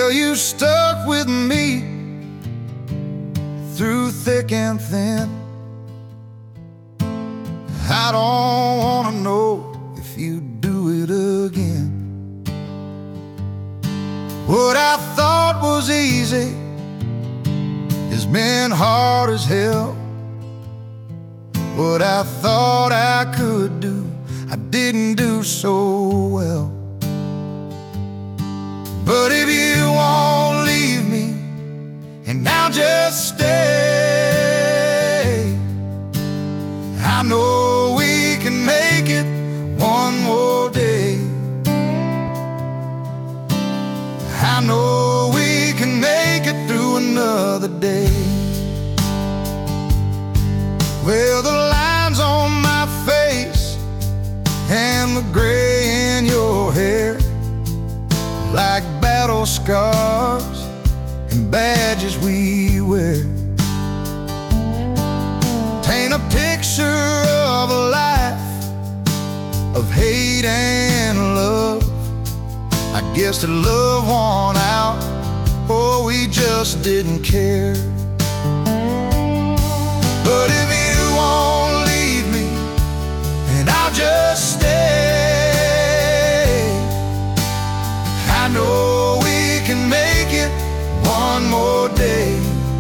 Well, you stuck with me through thick and thin. I don't wanna know if you do it again. What I thought was easy has been hard as hell. What I thought I could do, I didn't do so well. But if you won't leave me, and I'll just stay, I know we can make it one more day. I know we can make it through another day. Well, the lines on my face and the gray in your hair, like battle scars and badges we wear, paint a picture of a life of hate and love. I guess the love won out, or we just didn't care. But if you won't leave me, and I'll just stay, I know we can make it one more day.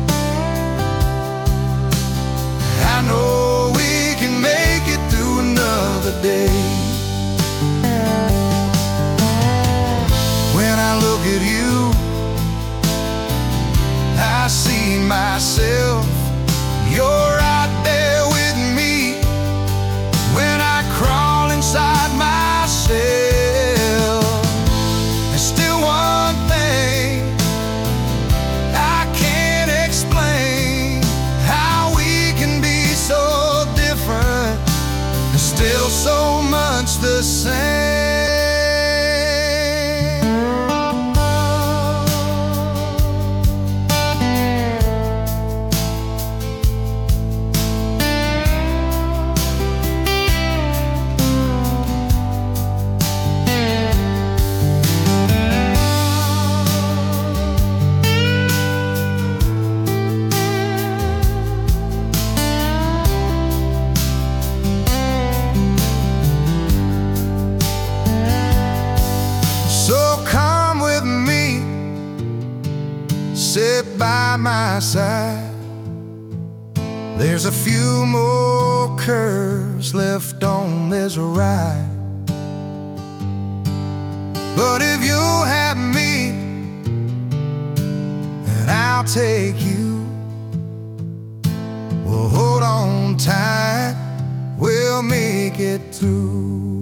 I know we can make it through another day. When I look at you, I see myself. You're right there with me when I crawl inside myself. There's still one thing I can't explain, how we can be so different and still so much the same. So come with me, sit by my side. There's a few more curves left on this ride. But if you'll have me, then I'll take you. Well, hold on tight, we'll make it through.